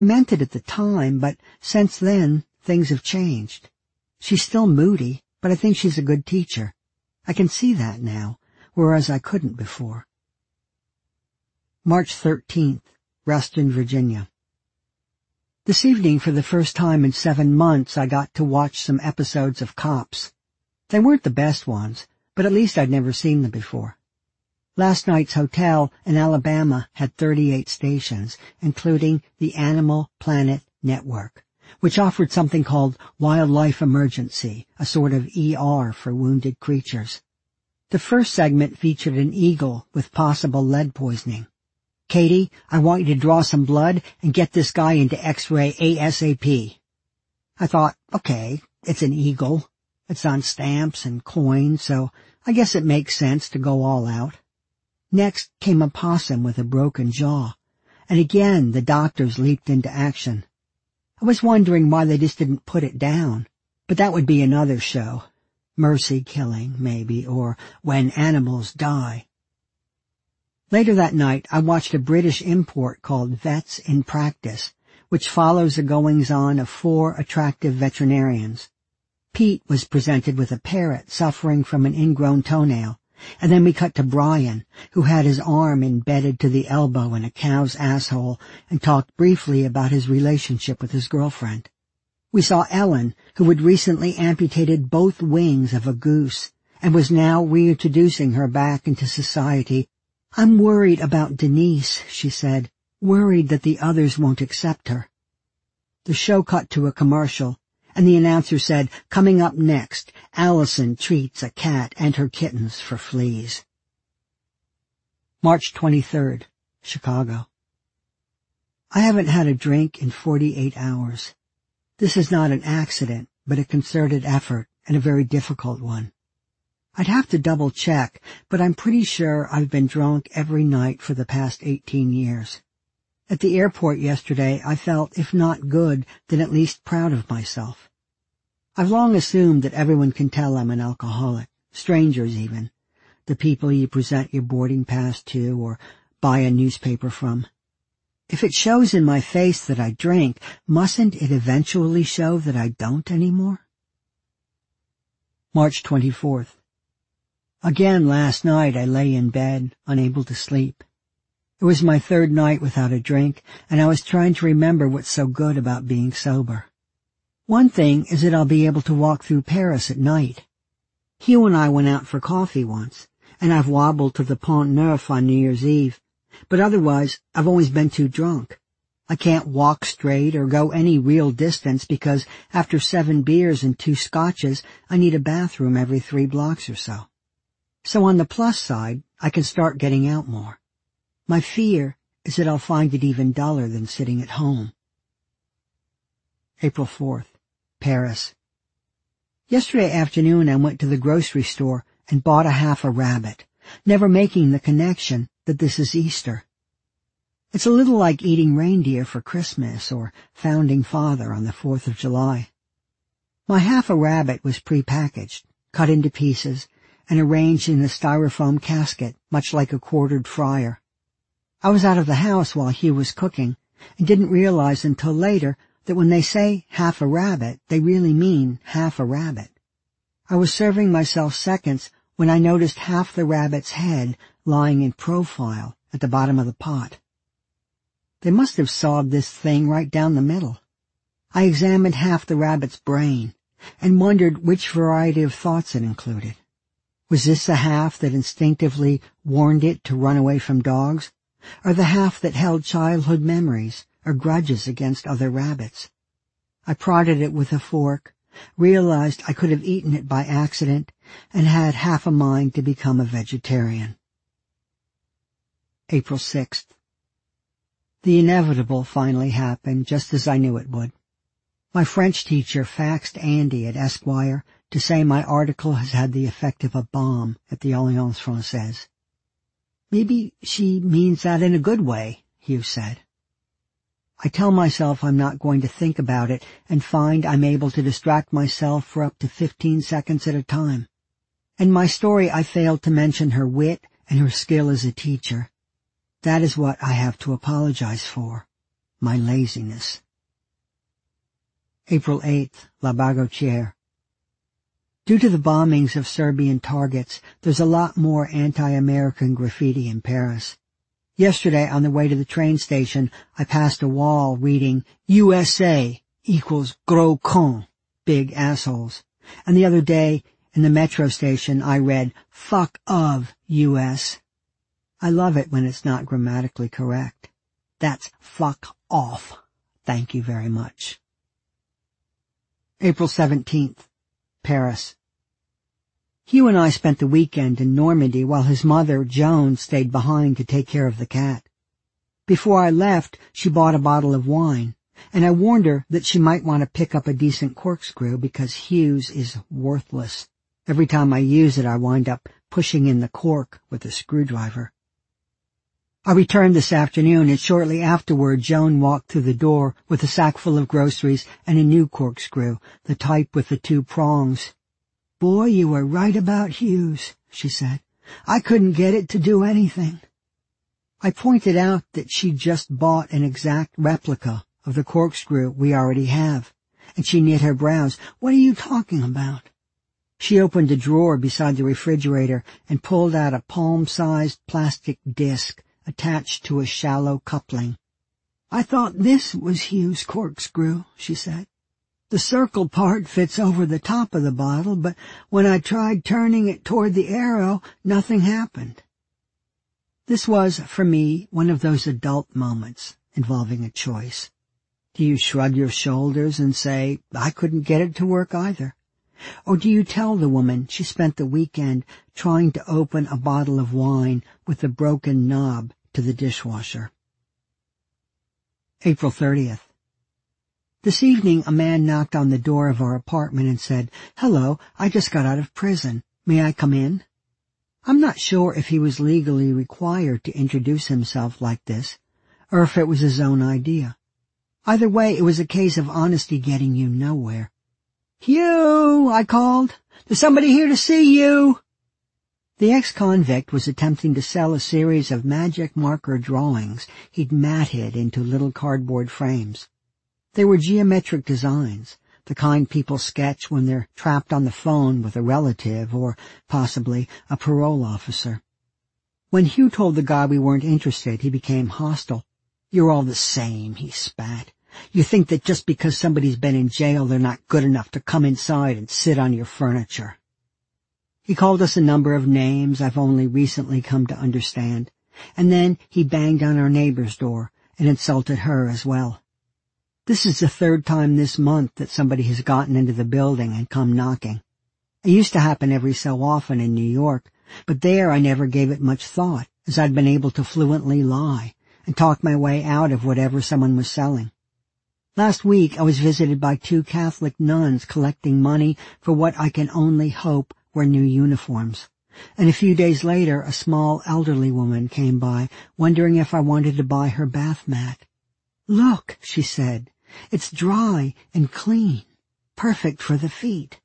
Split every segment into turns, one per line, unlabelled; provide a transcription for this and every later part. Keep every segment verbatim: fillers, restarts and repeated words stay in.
meant it at the time, but since then, things have changed. She's still moody, but I think she's a good teacher. I can see that now, whereas I couldn't before. March thirteenth, Reston, Virginia. This evening, for the first time in seven months, I got to watch some episodes of Cops. They weren't the best ones, but at least I'd never seen them before. Last night's hotel in Alabama had thirty-eight stations, including the Animal Planet Network, which offered something called Wildlife Emergency, a sort of E R for wounded creatures. The first segment featured an eagle with possible lead poisoning. Katie, I want you to draw some blood and get this guy into X-ray ASAP. I thought, okay, it's an eagle. It's on stamps and coins, so I guess it makes sense to go all out. Next came a possum with a broken jaw, and again the doctors leaped into action. I was wondering why they just didn't put it down, but that would be another show. Mercy Killing, maybe, or When Animals Die. Later that night, I watched a British import called Vets in Practice, which follows the goings-on of four attractive veterinarians. Pete was presented with a parrot suffering from an ingrown toenail, and then we cut to Brian, who had his arm embedded to the elbow in a cow's asshole, and talked briefly about his relationship with his girlfriend. We saw Ellen, who had recently amputated both wings of a goose, and was now reintroducing her back into society. I'm worried about Denise, she said, worried that the others won't accept her. The show cut to a commercial, and the announcer said, coming up next, Allison treats a cat and her kittens for fleas. March twenty-third, Chicago. I haven't had a drink in forty-eight hours. This is not an accident, but a concerted effort, and a very difficult one. I'd have to double-check, but I'm pretty sure I've been drunk every night for the past eighteen years. At the airport yesterday, I felt, if not good, then at least proud of myself. I've long assumed that everyone can tell I'm an alcoholic, strangers even, the people you present your boarding pass to or buy a newspaper from. If it shows in my face that I drink, mustn't it eventually show that I don't anymore? March twenty-fourth. Again last night I lay in bed, unable to sleep. It was my third night without a drink, and I was trying to remember what's so good about being sober. One thing is that I'll be able to walk through Paris at night. Hugh and I went out for coffee once, and I've wobbled to the Pont Neuf on New Year's Eve, but otherwise I've always been too drunk. I can't walk straight or go any real distance because after seven beers and two scotches, I need a bathroom every three blocks or so. So on the plus side, I can start getting out more. My fear is that I'll find it even duller than sitting at home. April fourth, Paris. Yesterday afternoon I went to the grocery store and bought a half a rabbit, never making the connection that this is Easter. It's a little like eating reindeer for Christmas or Founding Father on the fourth of July. My half a rabbit was prepackaged, cut into pieces, and arranged in a styrofoam casket, much like a quartered fryer. I was out of the house while Hugh was cooking, and didn't realize until later that when they say half a rabbit, they really mean half a rabbit. I was serving myself seconds when I noticed half the rabbit's head lying in profile at the bottom of the pot. They must have sawed this thing right down the middle. I examined half the rabbit's brain, and wondered which variety of thoughts it included. Was this the half that instinctively warned it to run away from dogs, or the half that held childhood memories or grudges against other rabbits? I prodded it with a fork, realized I could have eaten it by accident, and had half a mind to become a vegetarian. April sixth. The inevitable finally happened, just as I knew it would. My French teacher faxed Andy at Esquire to say my article has had the effect of a bomb at the Alliance Francaise. Maybe she means that in a good way, Hugh said. I tell myself I'm not going to think about it and find I'm able to distract myself for up to fifteen seconds at a time. In my story I failed to mention her wit and her skill as a teacher. That is what I have to apologize for. my laziness. April eighth, La Bagotière. Due to the bombings of Serbian targets, there's a lot more anti-American graffiti in Paris. Yesterday, on the way to the train station, I passed a wall reading U S A equals gros con, big assholes. And the other day, in the metro station, I read fuck of U S. I love it when it's not grammatically correct. That's fuck off. Thank you very much. April seventeenth, Paris. Hugh and I spent the weekend in Normandy while his mother, Joan, stayed behind to take care of the cat. Before I left, she bought a bottle of wine, and I warned her that she might want to pick up a decent corkscrew because Hugh's is worthless. Every time I use it, I wind up pushing in the cork with a screwdriver. I returned this afternoon, and shortly afterward Joan walked through the door with a sack full of groceries and a new corkscrew, the type with the two prongs. "Boy, you were right about Hughes," she said. "I couldn't get it to do anything." I pointed out that she'd just bought an exact replica of the corkscrew we already have, and she knit her brows. "What are you talking about?" She opened a drawer beside the refrigerator and pulled out a palm-sized plastic disc attached to a shallow coupling. "I thought this was Hugh's corkscrew," she said. "The circle part fits over the top of the bottle, but when I tried turning it toward the arrow, nothing happened." This was, for me, one of those adult moments involving a choice. Do you shrug your shoulders and say, "I couldn't get it to work either"? Or do you tell the woman she spent the weekend trying to open a bottle of wine with a broken knob to the dishwasher? April thirtieth. This evening a man knocked on the door of our apartment and said, "Hello, I just got out of prison. May I come in?" I'm not sure if he was legally required to introduce himself like this, or if it was his own idea. Either way, it was a case of honesty getting you nowhere. "Hugh," I called. "There's somebody here to see you." The ex-convict was attempting to sell a series of magic marker drawings he'd matted into little cardboard frames. They were geometric designs, the kind people sketch when they're trapped on the phone with a relative or, possibly, a parole officer. When Hugh told the guy we weren't interested, he became hostile. "You're all the same," he spat. "You think that just because somebody's been in jail they're not good enough to come inside and sit on your furniture." He called us a number of names I've only recently come to understand, and then he banged on our neighbor's door and insulted her as well. This is the third time this month that somebody has gotten into the building and come knocking. It used to happen every so often in New York, but there I never gave it much thought, as I'd been able to fluently lie and talk my way out of whatever someone was selling. Last week I was visited by two Catholic nuns collecting money for what I can only hope were new uniforms. And a few days later a small elderly woman came by, wondering if I wanted to buy her bath mat. "Look," she said, "it's dry and clean, perfect for the feet."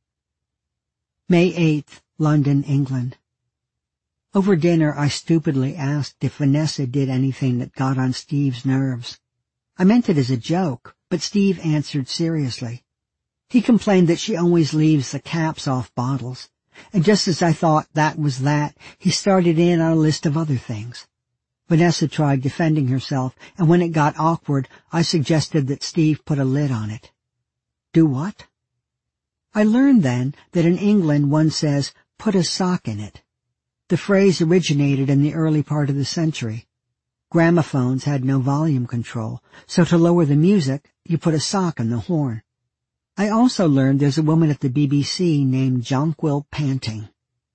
May eighth, London, England. Over dinner I stupidly asked if Vanessa did anything that got on Steve's nerves. I meant it as a joke, but Steve answered seriously. He complained that she always leaves the caps off bottles, and just as I thought that was that, he started in on a list of other things. Vanessa tried defending herself, and when it got awkward, I suggested that Steve put a lid on it. Do what? I learned then that in England one says, "put a sock in it." The phrase originated in the early part of the century. Gramophones had no volume control, so to lower the music, you put a sock in the horn. I also learned there's a woman at the B B C named Jonquil Panting.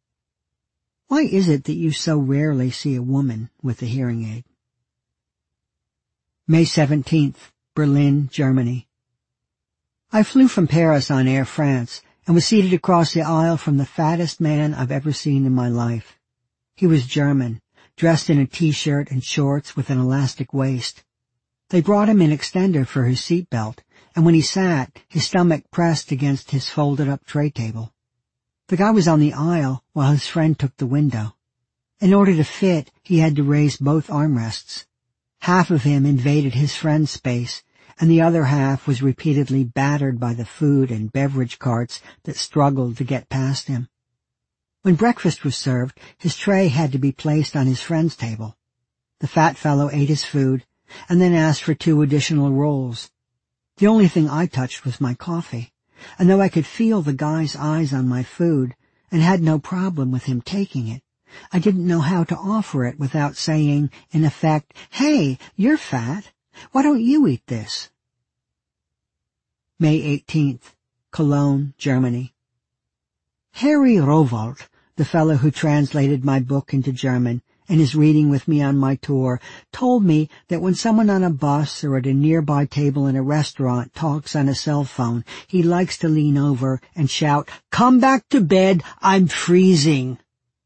Why is it that you so rarely see a woman with a hearing aid? May seventeenth, Berlin, Germany. I flew from Paris on Air France and was seated across the aisle from the fattest man I've ever seen in my life. He was German, dressed in a T-shirt and shorts with an elastic waist. They brought him an extender for his seat belt, and when he sat, his stomach pressed against his folded-up tray table. The guy was on the aisle while his friend took the window. In order to fit, he had to raise both armrests. Half of him invaded his friend's space, and the other half was repeatedly battered by the food and beverage carts that struggled to get past him. When breakfast was served, his tray had to be placed on his friend's table. The fat fellow ate his food, and then asked for two additional rolls. The only thing I touched was my coffee, and though I could feel the guy's eyes on my food, and had no problem with him taking it, I didn't know how to offer it without saying, in effect, "Hey, you're fat. Why don't you eat this?" May eighteenth, Cologne, Germany. Harry Rowohlt, the fellow who translated my book into German and is reading with me on my tour, told me that when someone on a bus or at a nearby table in a restaurant talks on a cell phone, he likes to lean over and shout, "Come back to bed, I'm freezing."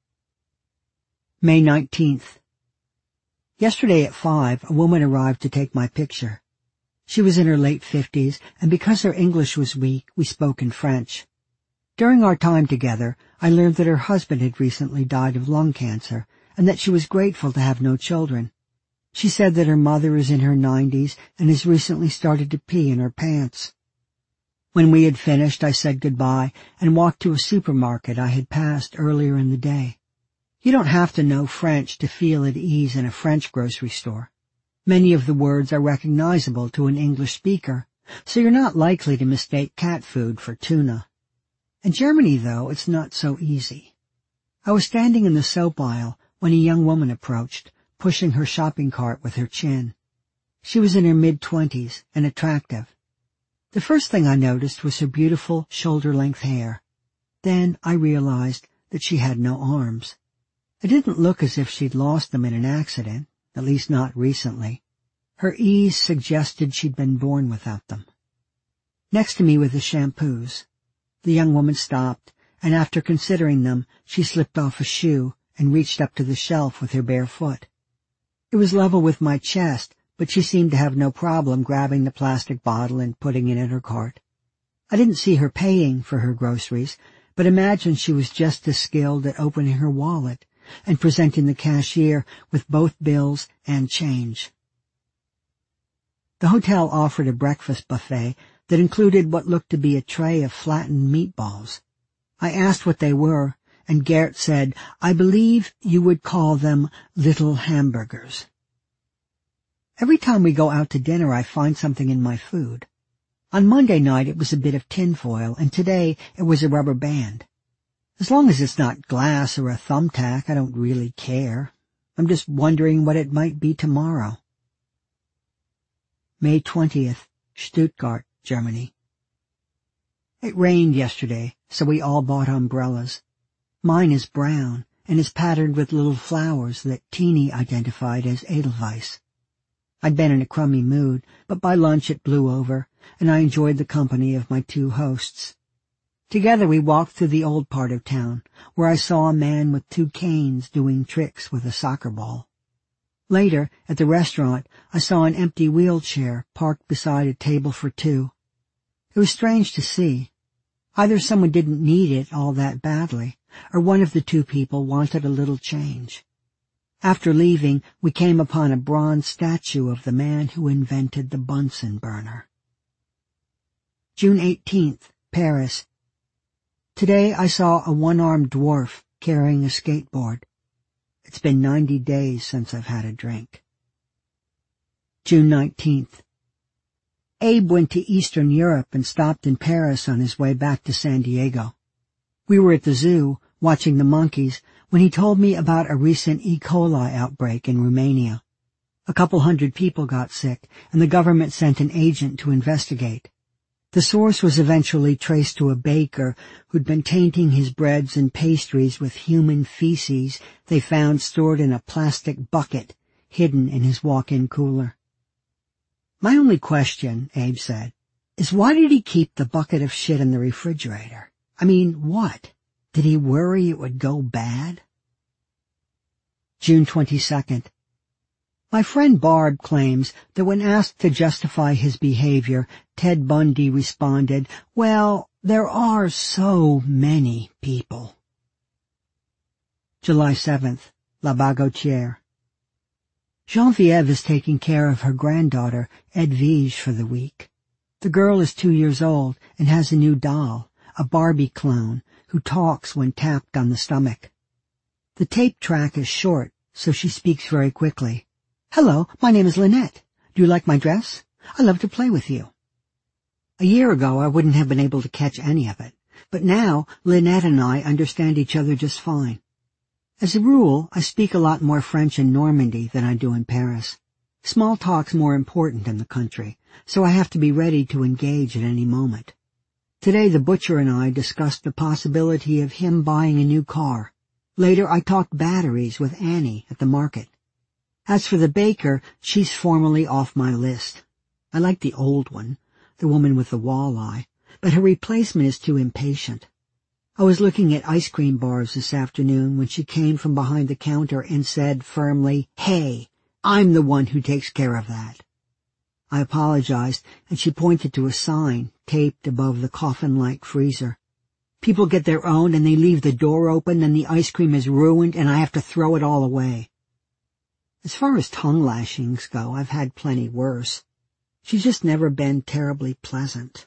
May nineteenth. Yesterday at five, a woman arrived to take my picture. She was in her late fifties, and because her English was weak, we spoke in French. During our time together, I learned that her husband had recently died of lung cancer, and that she was grateful to have no children. She said that her mother is in her nineties and has recently started to pee in her pants. When we had finished, I said goodbye and walked to a supermarket I had passed earlier in the day. You don't have to know French to feel at ease in a French grocery store. Many of the words are recognizable to an English speaker, so you're not likely to mistake cat food for tuna. In Germany, though, it's not so easy. I was standing in the soap aisle when a young woman approached, pushing her shopping cart with her chin. She was in her mid-twenties and attractive. The first thing I noticed was her beautiful shoulder-length hair. Then I realized that she had no arms. It didn't look as if she'd lost them in an accident, at least not recently. Her ease suggested she'd been born without them. Next to me were the shampoos. The young woman stopped, and after considering them, she slipped off a shoe and reached up to the shelf with her bare foot. It was level with my chest, but she seemed to have no problem grabbing the plastic bottle and putting it in her cart. I didn't see her paying for her groceries, but imagined she was just as skilled at opening her wallet and presenting the cashier with both bills and change. The hotel offered a breakfast buffet that included what looked to be a tray of flattened meatballs. I asked what they were, and Gert said, "I believe you would call them little hamburgers." Every time we go out to dinner, I find something in my food. On Monday night, it was a bit of tinfoil, and today it was a rubber band. As long as it's not glass or a thumbtack, I don't really care. I'm just wondering what it might be tomorrow. May twentieth, Stuttgart, Germany. It rained yesterday, so we all bought umbrellas. Mine is brown and is patterned with little flowers that Teeny identified as Edelweiss. I'd been in a crummy mood, but by lunch it blew over, and I enjoyed the company of my two hosts. Together we walked through the old part of town, where I saw a man with two canes doing tricks with a soccer ball. Later, at the restaurant, I saw an empty wheelchair parked beside a table for two. It was strange to see. Either someone didn't need it all that badly, or one of the two people wanted a little change. After leaving, we came upon a bronze statue of the man who invented the Bunsen burner. June eighteenth, Paris. Today I saw a one-armed dwarf carrying a skateboard. It's been ninety days since I've had a drink. June nineteenth. Abe went to Eastern Europe and stopped in Paris on his way back to San Diego. We were at the zoo, watching the monkeys, when he told me about a recent E. coli outbreak in Romania. A couple hundred people got sick, and the government sent an agent to investigate. The source was eventually traced to a baker who'd been tainting his breads and pastries with human feces they found stored in a plastic bucket hidden in his walk-in cooler. "My only question," Abe said, "is why did he keep the bucket of shit in the refrigerator? I mean, what? Did he worry it would go bad?" June twenty-second. My friend Barb claims that when asked to justify his behavior, Ted Bundy responded, "Well, there are so many people." July seventh, La Bagotière. Geneviève is taking care of her granddaughter, Edwige, for the week. The girl is two years old and has a new doll, a Barbie clone, who talks when tapped on the stomach. The tape track is short, so she speaks very quickly. "Hello, my name is Lynette. Do you like my dress? I love to play with you." A year ago I wouldn't have been able to catch any of it, but now Lynette and I understand each other just fine. As a rule, I speak a lot more French in Normandy than I do in Paris. Small talk's more important in the country, so I have to be ready to engage at any moment. Today the butcher and I discussed the possibility of him buying a new car. Later I talked batteries with Annie at the market. As for the baker, she's formally off my list. I like the old one, the woman with the walleye, but her replacement is too impatient. I was looking at ice cream bars this afternoon when she came from behind the counter and said firmly, "Hey, I'm the one who takes care of that." I apologized, and she pointed to a sign taped above the coffin-like freezer. People get their own and they leave the door open and the ice cream is ruined and I have to throw it all away. As far as tongue lashings go, I've had plenty worse. She's just never been terribly pleasant.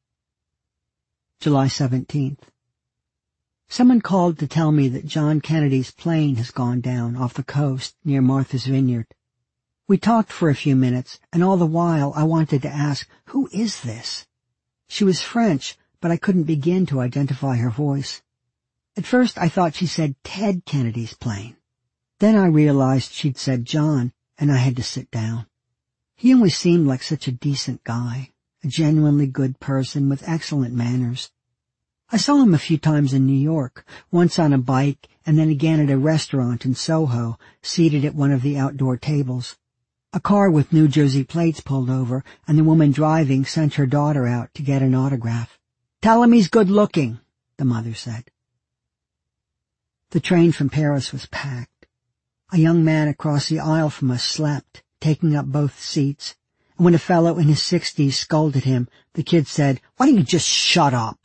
July seventeenth. Someone called to tell me that John Kennedy's plane has gone down off the coast near Martha's Vineyard. We talked for a few minutes, and all the while I wanted to ask, who is this? She was French, but I couldn't begin to identify her voice. At first I thought she said Ted Kennedy's plane. Then I realized she'd said John, and I had to sit down. He always seemed like such a decent guy, a genuinely good person with excellent manners. I saw him a few times in New York, once on a bike and then again at a restaurant in Soho, seated at one of the outdoor tables. A car with New Jersey plates pulled over, and the woman driving sent her daughter out to get an autograph. "Tell him he's good-looking," the mother said. The train from Paris was packed. A young man across the aisle from us slept, taking up both seats, and when a fellow in his sixties scolded him, the kid said, "Why don't you just shut up?"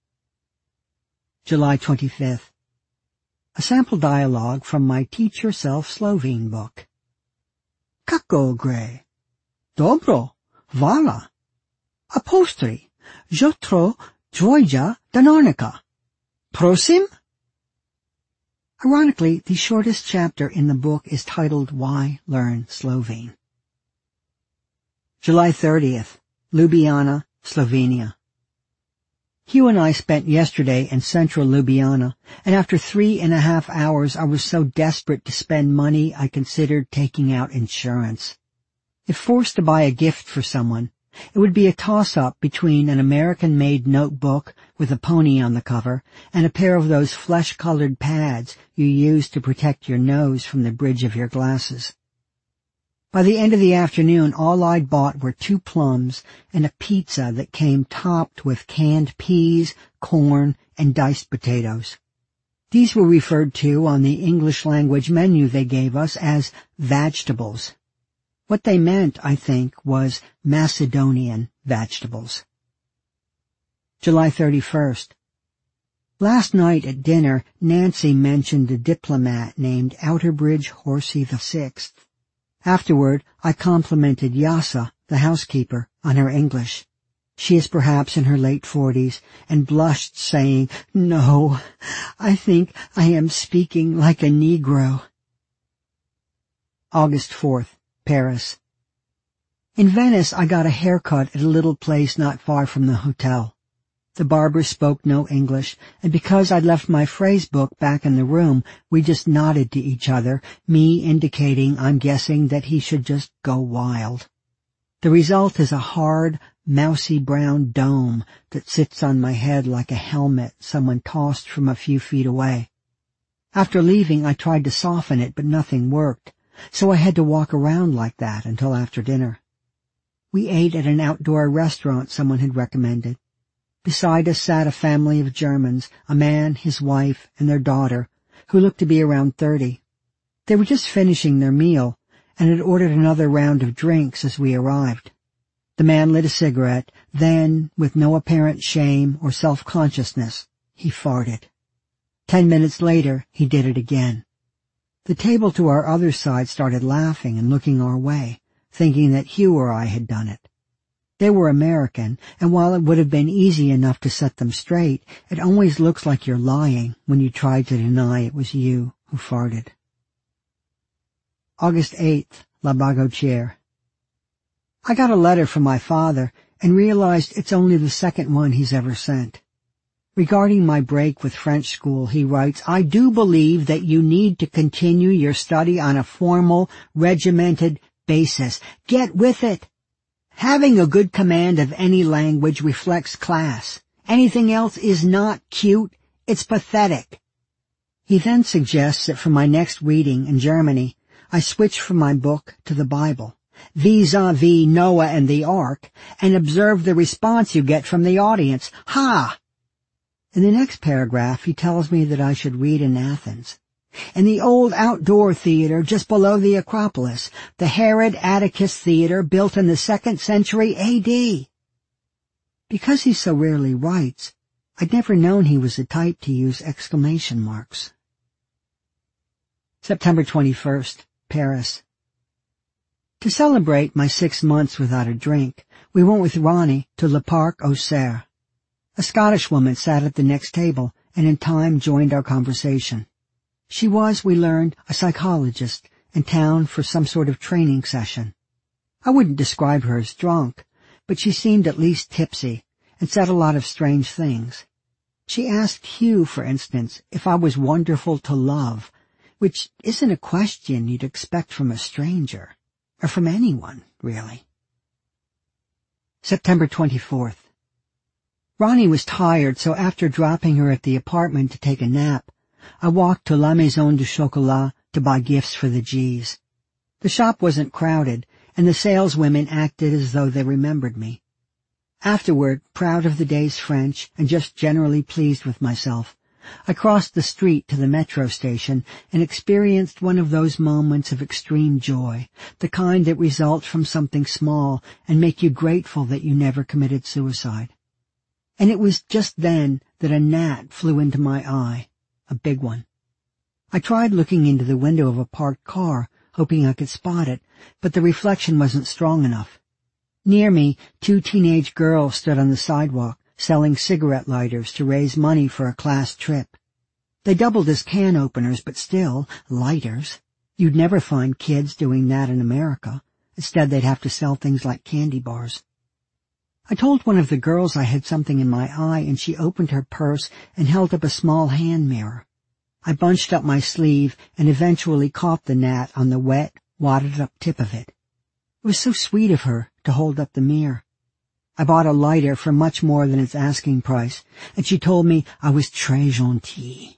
July twenty-fifth. A sample dialogue from my Teach Yourself Slovene book. Kako gre? Dobro, vala. A postri, jutro dvojja denarnika. Prosim? Ironically, the shortest chapter in the book is titled Why Learn Slovene. July thirtieth. Ljubljana, Slovenia. Hugh and I spent yesterday in central Ljubljana, and after three and a half hours I was so desperate to spend money I considered taking out insurance. If forced to buy a gift for someone, it would be a toss-up between an American-made notebook with a pony on the cover and a pair of those flesh-colored pads you use to protect your nose from the bridge of your glasses. By the end of the afternoon, all I'd bought were two plums and a pizza that came topped with canned peas, corn, and diced potatoes. These were referred to on the English language menu they gave us as vegetables. What they meant, I think, was Macedonian vegetables. July thirty-first. Last night at dinner, Nancy mentioned a diplomat named Outerbridge Horsey the Sixth. Afterward, I complimented Yasa, the housekeeper, on her English. She is perhaps in her late forties, and blushed, saying, "No, I think I am speaking like a Negro." August fourth, Paris. In Venice, I got a haircut at a little place not far from the hotel. The barber spoke no English, and because I'd left my phrase book back in the room, we just nodded to each other, me indicating I'm guessing that he should just go wild. The result is a hard, mousy brown dome that sits on my head like a helmet someone tossed from a few feet away. After leaving, I tried to soften it, but nothing worked, so I had to walk around like that until after dinner. We ate at an outdoor restaurant someone had recommended. Beside us sat a family of Germans, a man, his wife, and their daughter, who looked to be around thirty. They were just finishing their meal, and had ordered another round of drinks as we arrived. The man lit a cigarette, then, with no apparent shame or self-consciousness, he farted. Ten minutes later, he did it again. The table to our other side started laughing and looking our way, thinking that Hugh or I had done it. They were American, and while it would have been easy enough to set them straight, it always looks like you're lying when you try to deny it was you who farted. August eighth, La Bagotière. I got a letter from my father and realized it's only the second one he's ever sent. Regarding my break with French school, he writes, I do believe that you need to continue your study on a formal, regimented basis. Get with it. Having a good command of any language reflects class. Anything else is not cute, it's pathetic. He then suggests that for my next reading in Germany, I switch from my book to the Bible, vis-a-vis Noah and the Ark, and observe the response you get from the audience. Ha! In the next paragraph, he tells me that I should read in Athens. In the old outdoor theater just below the Acropolis, the Herod Atticus Theater built in the second century A D. Because he so rarely writes, I'd never known he was the type to use exclamation marks. September twenty-first, Paris. To celebrate my six months without a drink, we went with Ronnie to Le Parc aux Cerfs. A Scottish woman sat at the next table and in time joined our conversation. She was, we learned, a psychologist in town for some sort of training session. I wouldn't describe her as drunk, but she seemed at least tipsy and said a lot of strange things. She asked Hugh, for instance, if I was wonderful to love, which isn't a question you'd expect from a stranger, or from anyone, really. September twenty-fourth. Ronnie was tired, so after dropping her at the apartment to take a nap, I walked to La Maison du Chocolat to buy gifts for the G's. The shop wasn't crowded, and the saleswomen acted as though they remembered me. Afterward, proud of the day's French and just generally pleased with myself, I crossed the street to the metro station and experienced one of those moments of extreme joy, the kind that result from something small and make you grateful that you never committed suicide. And it was just then that a gnat flew into my eye, a big one. I tried looking into the window of a parked car, hoping I could spot it, but the reflection wasn't strong enough. Near me, two teenage girls stood on the sidewalk, selling cigarette lighters to raise money for a class trip. They doubled as can openers, but still, lighters. You'd never find kids doing that in America. Instead, they'd have to sell things like candy bars. I told one of the girls I had something in my eye, and she opened her purse and held up a small hand mirror. I bunched up my sleeve and eventually caught the gnat on the wet, wadded-up tip of it. It was so sweet of her to hold up the mirror. I bought a lighter for much more than its asking price, and she told me I was très gentil.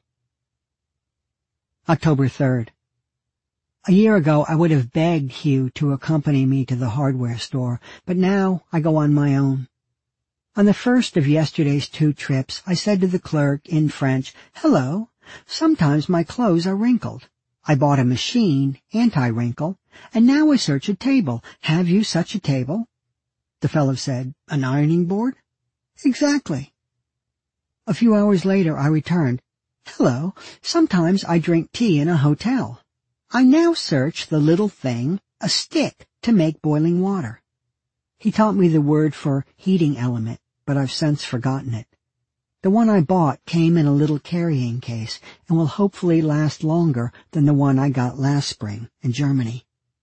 October third. A year ago, I would have begged Hugh to accompany me to the hardware store, but now I go on my own. On the first of yesterday's two trips, I said to the clerk in French, "Hello, sometimes my clothes are wrinkled. I bought a machine, anti-wrinkle, and now I search a table. Have you such a table?" The fellow said, "An ironing board?" "Exactly." A few hours later, I returned, "Hello, sometimes I drink tea in a hotel. I now search the little thing, a stick, to make boiling water." He taught me the word for heating element, but I've since forgotten it. The one I bought came in a little carrying case and will hopefully last longer than the one I got last spring in Germany.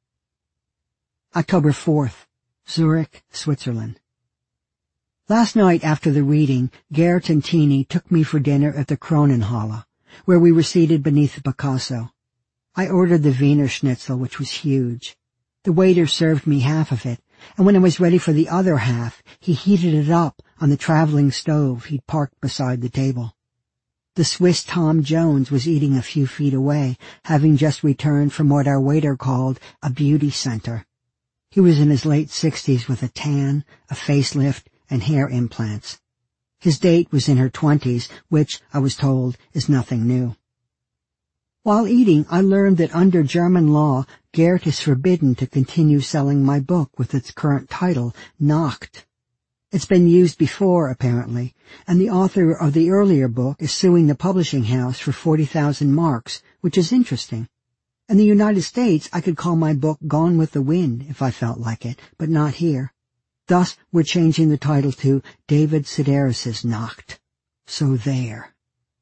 October fourth, Zurich, Switzerland. Last night after the reading, Gert and Teeny took me for dinner at the Kronenhalle, where we were seated beneath the Picasso. I ordered the Wiener Schnitzel, which was huge. The waiter served me half of it, and when I was ready for the other half, he heated it up on the traveling stove he'd parked beside the table. The Swiss Tom Jones was eating a few feet away, having just returned from what our waiter called a beauty center. He was in his late sixties with a tan, a facelift, and hair implants. His date was in her twenties, which, I was told, is nothing new. While eating, I learned that under German law, Gert is forbidden to continue selling my book with its current title, Nacht. It's been used before, apparently, and the author of the earlier book is suing the publishing house for forty thousand marks, which is interesting. In the United States, I could call my book Gone with the Wind if I felt like it, but not here. Thus, we're changing the title to David Sedaris's Nacht. So there.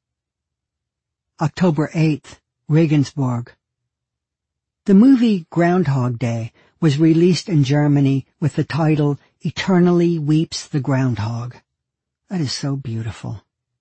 October eighth, Regensburg. The movie Groundhog Day was released in Germany with the title Eternally Weeps the Groundhog. That is so beautiful.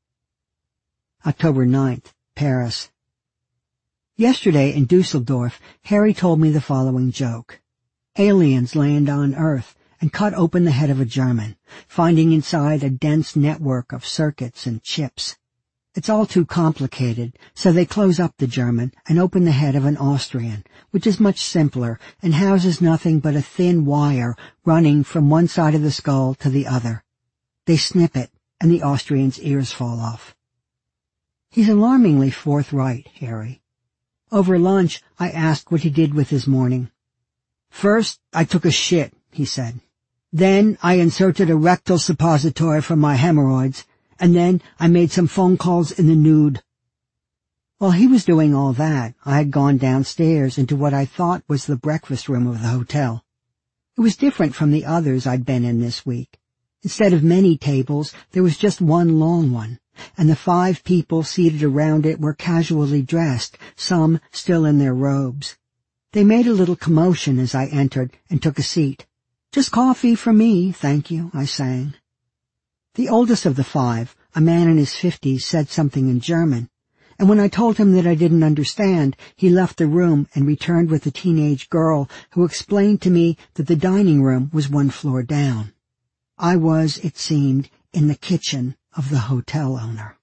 October ninth, Paris. Yesterday in Dusseldorf, Harry told me the following joke. Aliens land on Earth and cut open the head of a German, finding inside a dense network of circuits and chips. It's all too complicated, so they close up the German and open the head of an Austrian, which is much simpler and houses nothing but a thin wire running from one side of the skull to the other. They snip it, and the Austrian's ears fall off. He's alarmingly forthright, Harry. Over lunch, I asked what he did with his morning. First, I took a shit, he said. Then I inserted a rectal suppository for my hemorrhoids, and then I made some phone calls in the nude. While he was doing all that, I had gone downstairs into what I thought was the breakfast room of the hotel. It was different from the others I'd been in this week. Instead of many tables, there was just one long one, and the five people seated around it were casually dressed, some still in their robes. They made a little commotion as I entered and took a seat. Just coffee for me, thank you, I sang. The oldest of the five, a man in his fifties, said something in German, and when I told him that I didn't understand, he left the room and returned with a teenage girl who explained to me that the dining room was one floor down. I was, it seemed, in the kitchen of the hotel owner.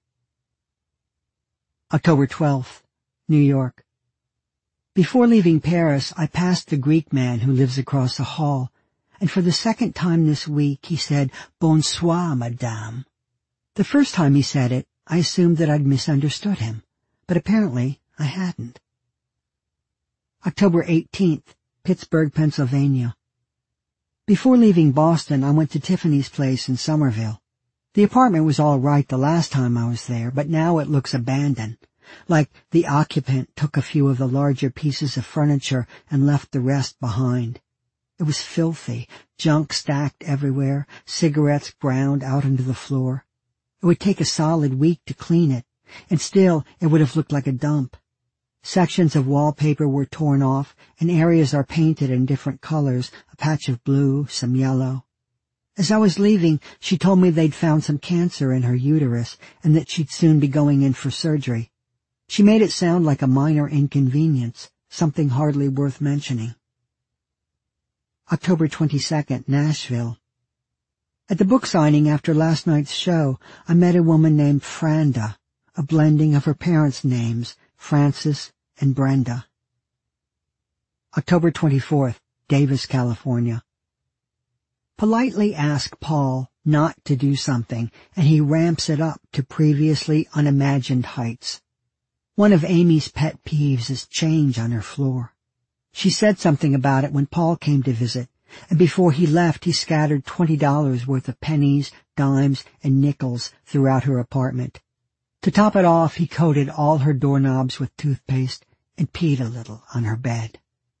October twelfth, New York. Before leaving Paris, I passed the Greek man who lives across the hall, and for the second time this week he said, "Bonsoir, madame." The first time he said it, I assumed that I'd misunderstood him, but apparently I hadn't. October eighteenth, Pittsburgh, Pennsylvania. Before leaving Boston, I went to Tiffany's place in Somerville. The apartment was all right the last time I was there, but now it looks abandoned, like the occupant took a few of the larger pieces of furniture and left the rest behind. It was filthy, junk stacked everywhere, cigarettes ground out onto the floor. It would take a solid week to clean it, and still it would have looked like a dump. Sections of wallpaper were torn off, and areas are painted in different colors, a patch of blue, some yellow. As I was leaving, she told me they'd found some cancer in her uterus, and that she'd soon be going in for surgery. She made it sound like a minor inconvenience, something hardly worth mentioning. October twenty-second, Nashville. At the book signing after last night's show, I met a woman named Franda, a blending of her parents' names, Frances and Brenda. October twenty-fourth, Davis, California. Politely ask Paul not to do something, and he ramps it up to previously unimagined heights. One of Amy's pet peeves is change on her floor. She said something about it when Paul came to visit, and before he left he scattered twenty dollars worth of pennies, dimes, and nickels throughout her apartment. To top it off, he coated all her doorknobs with toothpaste and peed a little on her bed.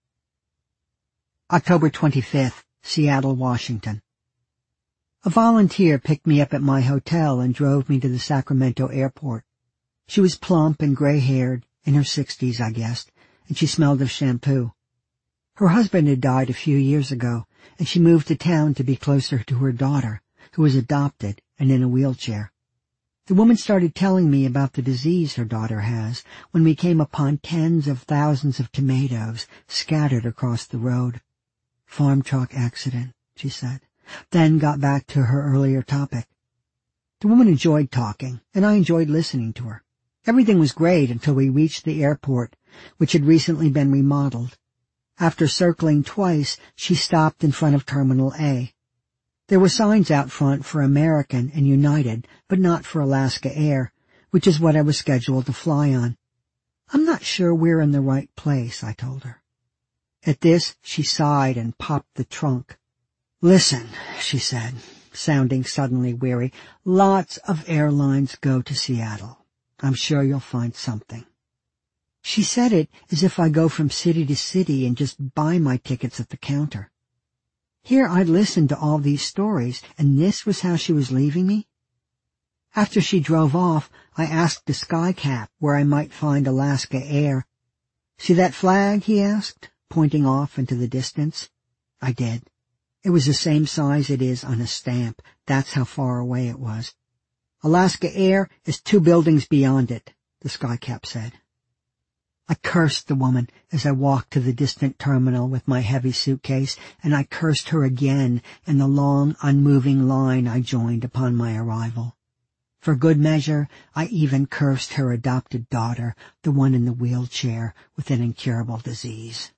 October twenty-fifth, Seattle, Washington. A volunteer picked me up at my hotel and drove me to the Sacramento airport. She was plump and gray-haired, in her sixties, I guessed, and she smelled of shampoo. Her husband had died a few years ago, and she moved to town to be closer to her daughter, who was adopted and in a wheelchair. The woman started telling me about the disease her daughter has when we came upon tens of thousands of tomatoes scattered across the road. Farm truck accident, she said, then got back to her earlier topic. The woman enjoyed talking, and I enjoyed listening to her. Everything was great until we reached the airport, which had recently been remodeled. After circling twice, she stopped in front of Terminal A. There were signs out front for American and United, but not for Alaska Air, which is what I was scheduled to fly on. I'm not sure we're in the right place, I told her. At this, she sighed and popped the trunk. Listen, she said, sounding suddenly weary, lots of airlines go to Seattle. I'm sure you'll find something. She said it as if I go from city to city and just buy my tickets at the counter. Here I'd listened to all these stories, and this was how she was leaving me? After she drove off, I asked the skycap where I might find Alaska Air. See that flag? He asked, pointing off into the distance. I did. It was the same size it is on a stamp. That's how far away it was. Alaska Air is two buildings beyond it, the skycap said. I cursed the woman as I walked to the distant terminal with my heavy suitcase, and I cursed her again in the long, unmoving line I joined upon my arrival. For good measure, I even cursed her adopted daughter, the one in the wheelchair with an incurable disease.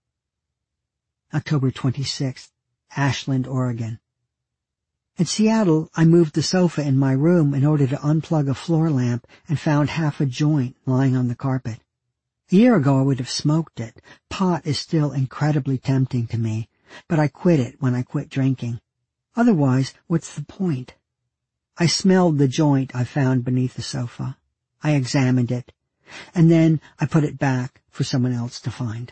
October twenty-sixth, Ashland, Oregon. In Seattle, I moved the sofa in my room in order to unplug a floor lamp and found half a joint lying on the carpet. A year ago I would have smoked it. Pot is still incredibly tempting to me, but I quit it when I quit drinking. Otherwise, what's the point? I smelled the joint I found beneath the sofa. I examined it, and then I put it back for someone else to find.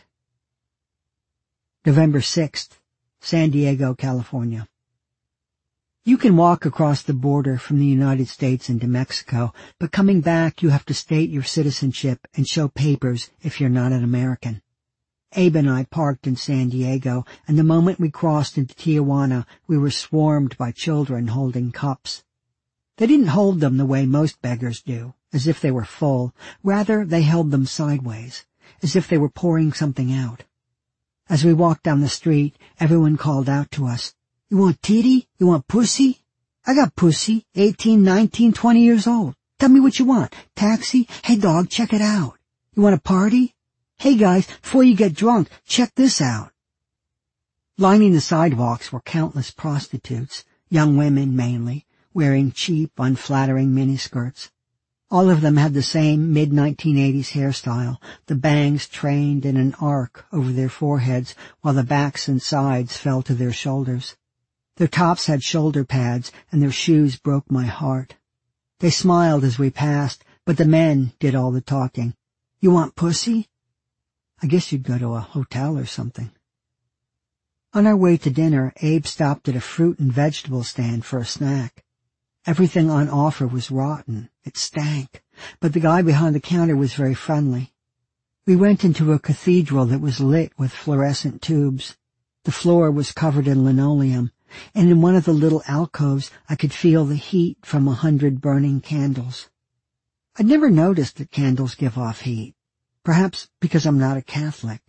November sixth, San Diego, California. You can walk across the border from the United States into Mexico, but coming back you have to state your citizenship and show papers if you're not an American. Abe and I parked in San Diego, and the moment we crossed into Tijuana, we were swarmed by children holding cups. They didn't hold them the way most beggars do, as if they were full. Rather, they held them sideways, as if they were pouring something out. As we walked down the street, everyone called out to us, "You want titty? You want pussy? I got pussy, eighteen, nineteen, twenty years old. Tell me what you want. Taxi? Hey dog, check it out. You want a party? Hey guys, before you get drunk, check this out." Lining the sidewalks were countless prostitutes, young women mainly, wearing cheap, unflattering miniskirts. All of them had the same mid nineteen eighties hairstyle, the bangs trained in an arc over their foreheads while the backs and sides fell to their shoulders. Their tops had shoulder pads, and their shoes broke my heart. They smiled as we passed, but the men did all the talking. "You want pussy?" I guess you'd go to a hotel or something. On our way to dinner, Abe stopped at a fruit and vegetable stand for a snack. Everything on offer was rotten. It stank, but the guy behind the counter was very friendly. We went into a cathedral that was lit with fluorescent tubes. The floor was covered in linoleum, and in one of the little alcoves I could feel the heat from a hundred burning candles. I'd never noticed that candles give off heat, perhaps because I'm not a Catholic.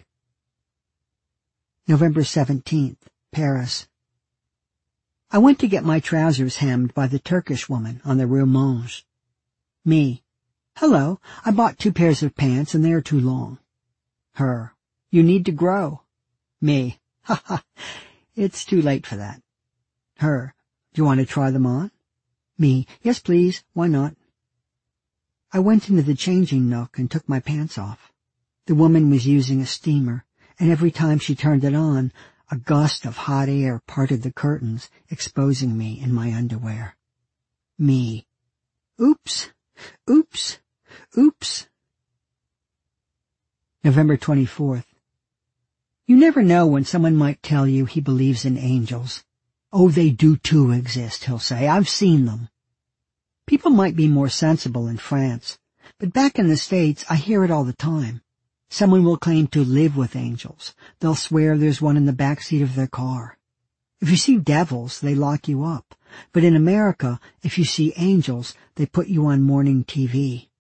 November seventeenth, Paris. I went to get my trousers hemmed by the Turkish woman on the Rue Monge. Me. "Hello, I bought two pairs of pants and they are too long." Her. "You need to grow." Me. "Ha ha, it's too late for that." Her. "Do you want to try them on?" Me. "Yes, please. Why not?" I went into the changing nook and took my pants off. The woman was using a steamer, and every time she turned it on, a gust of hot air parted the curtains, exposing me in my underwear. Me. Oops, oops, oops. November twenty-fourth. You never know when someone might tell you he believes in angels. "Oh, they do too exist," he'll say. "I've seen them." People might be more sensible in France, but back in the States I hear it all the time. Someone will claim to live with angels. They'll swear there's one in the back seat of their car. If you see devils, they lock you up. But in America, if you see angels, they put you on morning T V.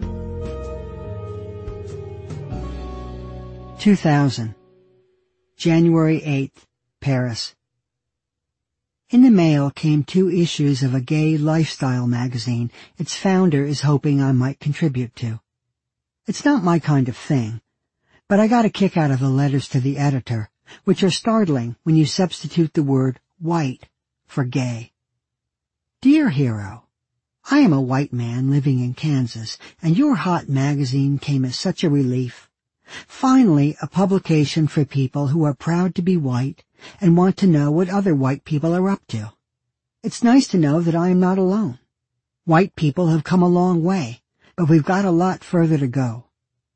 two thousand. January eighth, Paris. In the mail came two issues of a gay lifestyle magazine its founder is hoping I might contribute to. It's not my kind of thing, but I got a kick out of the letters to the editor, which are startling when you substitute the word white for gay. Dear hero, I am a white man living in Kansas, and your hot magazine came as such a relief. Finally, a publication for people who are proud to be white and want to know what other white people are up to. It's nice to know that I am not alone. White people have come a long way, but we've got a lot further to go.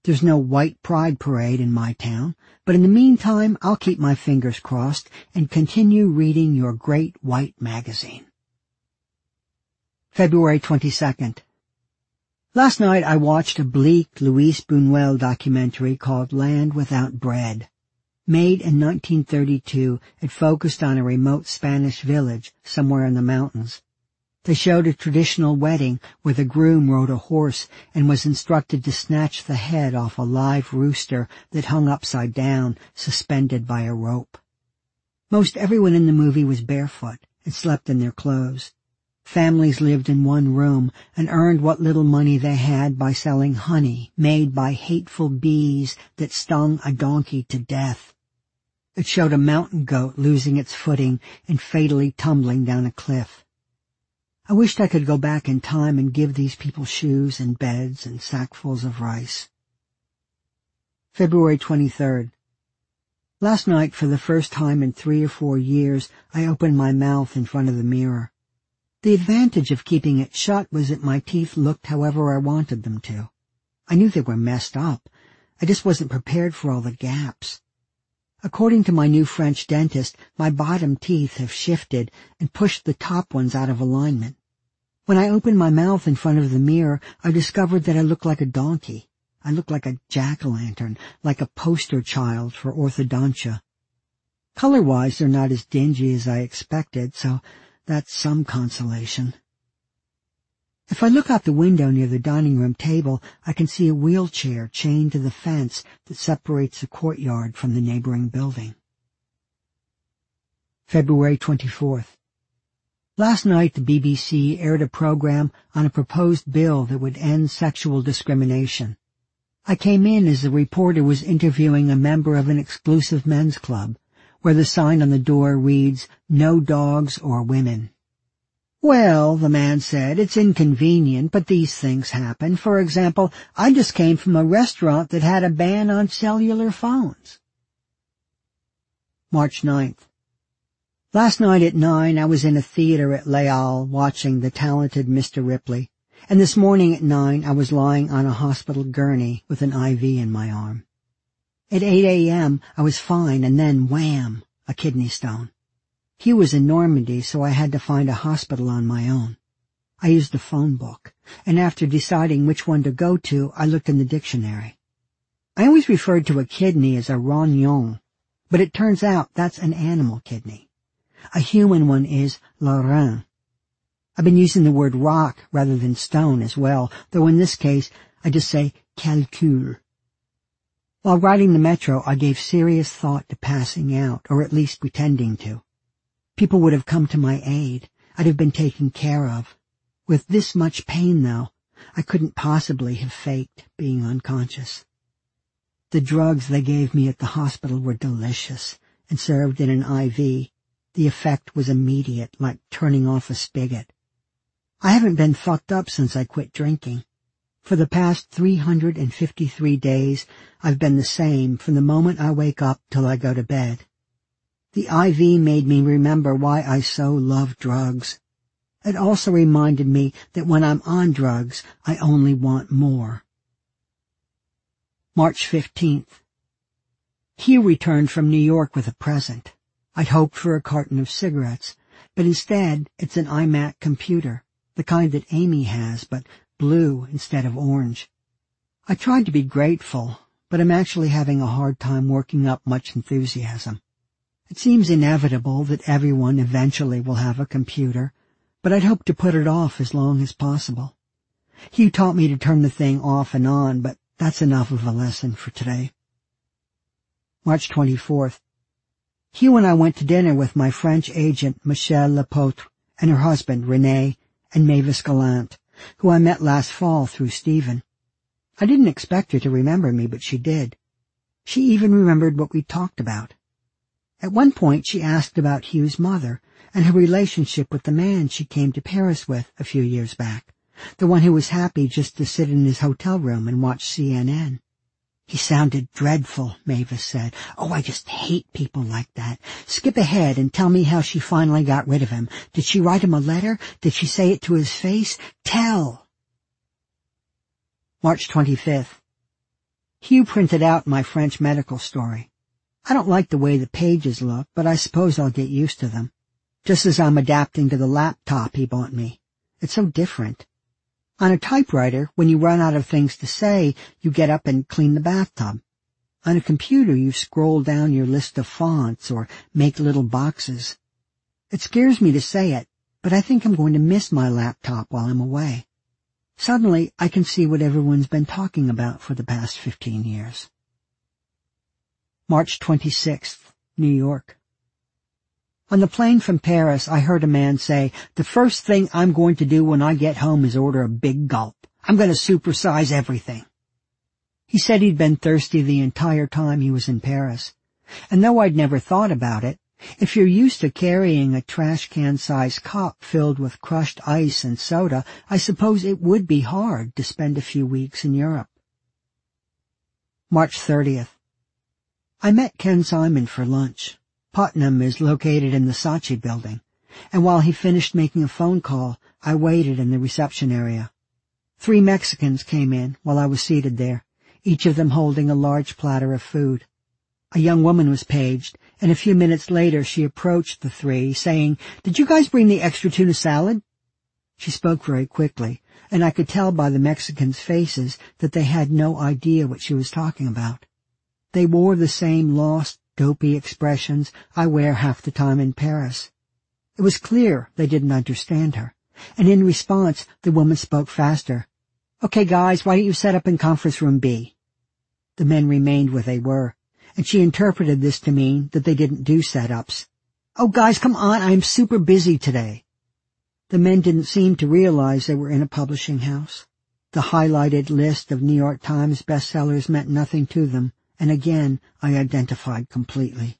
There's no white pride parade in my town, but in the meantime I'll keep my fingers crossed and continue reading your great white magazine. February twenty-second. Last night I watched a bleak Luis Buñuel documentary called Land Without Bread. Made in nineteen thirty-two, it focused on a remote Spanish village somewhere in the mountains. They showed a traditional wedding where the groom rode a horse and was instructed to snatch the head off a live rooster that hung upside down, suspended by a rope. Most everyone in the movie was barefoot and slept in their clothes. Families lived in one room and earned what little money they had by selling honey made by hateful bees that stung a donkey to death. It showed a mountain goat losing its footing and fatally tumbling down a cliff. I wished I could go back in time and give these people shoes and beds and sackfuls of rice. February twenty-third. Last night, for the first time in three or four years, I opened my mouth in front of the mirror. The advantage of keeping it shut was that my teeth looked however I wanted them to. I knew they were messed up. I just wasn't prepared for all the gaps. According to my new French dentist, my bottom teeth have shifted and pushed the top ones out of alignment. When I opened my mouth in front of the mirror, I discovered that I looked like a donkey. I looked like a jack-o'-lantern, like a poster child for orthodontia. Color-wise, they're not as dingy as I expected, so that's some consolation. If I look out the window near the dining room table, I can see a wheelchair chained to the fence that separates the courtyard from the neighboring building. February twenty-fourth. Last night the B B C aired a program on a proposed bill that would end sexual discrimination. I came in as the reporter was interviewing a member of an exclusive men's club, where the sign on the door reads, "No dogs or women." "Well," the man said, "it's inconvenient, but these things happen. For example, I just came from a restaurant that had a ban on cellular phones." March ninth. Last night at nine, I was in a theater at Les Halles watching The Talented Mister Ripley, and this morning at nine, I was lying on a hospital gurney with an I V in my arm. At eight a.m., I was fine, and then wham, a kidney stone. Hugh was in Normandy, so I had to find a hospital on my own. I used a phone book, and after deciding which one to go to, I looked in the dictionary. I always referred to a kidney as a rognon, but it turns out that's an animal kidney. A human one is le rein. I've been using the word rock rather than stone as well, though in this case I just say calcul. While riding the metro, I gave serious thought to passing out, or at least pretending to. People would have come to my aid. I'd have been taken care of. With this much pain, though, I couldn't possibly have faked being unconscious. The drugs they gave me at the hospital were delicious and served in an I V. The effect was immediate, like turning off a spigot. I haven't been fucked up since I quit drinking. For the past three hundred fifty-three days, I've been the same from the moment I wake up till I go to bed. The I V made me remember why I so love drugs. It also reminded me that when I'm on drugs, I only want more. March fifteenth. Hugh returned from New York with a present. I'd hoped for a carton of cigarettes, but instead it's an iMac computer, the kind that Amy has, but blue instead of orange. I tried to be grateful, but I'm actually having a hard time working up much enthusiasm. It seems inevitable that everyone eventually will have a computer, but I'd hoped to put it off as long as possible. Hugh taught me to turn the thing off and on, but that's enough of a lesson for today. March twenty-fourth. Hugh and I went to dinner with my French agent, Michelle Lepotre, and her husband, René, and Mavis Gallant, who I met last fall through Stephen. I didn't expect her to remember me, but she did. She even remembered what we talked about. At one point, she asked about Hugh's mother and her relationship with the man she came to Paris with a few years back, the one who was happy just to sit in his hotel room and watch C N N. He sounded dreadful, Mavis said. Oh, I just hate people like that. Skip ahead and tell me how she finally got rid of him. Did she write him a letter? Did she say it to his face? Tell! March twenty-fifth. Hugh printed out my French medical story. I don't like the way the pages look, but I suppose I'll get used to them. Just as I'm adapting to the laptop he bought me. It's so different. On a typewriter, when you run out of things to say, you get up and clean the bathtub. On a computer, you scroll down your list of fonts or make little boxes. It scares me to say it, but I think I'm going to miss my laptop while I'm away. Suddenly, I can see what everyone's been talking about for the past fifteen years. March twenty-sixth, New York. On the plane from Paris, I heard a man say, "The first thing I'm going to do when I get home is order a big gulp. I'm going to supersize everything." He said he'd been thirsty the entire time he was in Paris. And though I'd never thought about it, if you're used to carrying a trash can-sized cup filled with crushed ice and soda, I suppose it would be hard to spend a few weeks in Europe. March thirtieth. I met Ken Simon for lunch. Putnam is located in the Saatchi building, and while he finished making a phone call, I waited in the reception area. Three Mexicans came in while I was seated there, each of them holding a large platter of food. A young woman was paged, and a few minutes later she approached the three, saying, "Did you guys bring the extra tuna salad?" She spoke very quickly, and I could tell by the Mexicans' faces that they had no idea what she was talking about. They wore the same lost, dopey expressions I wear half the time in Paris. It was clear they didn't understand her, and in response the woman spoke faster. "Okay, guys, why don't you set up in conference room B?" The men remained where they were, and she interpreted this to mean that they didn't do setups. "Oh, guys, come on, I'm super busy today." The men didn't seem to realize they were in a publishing house. The highlighted list of New York Times bestsellers meant nothing to them, and again I identified completely.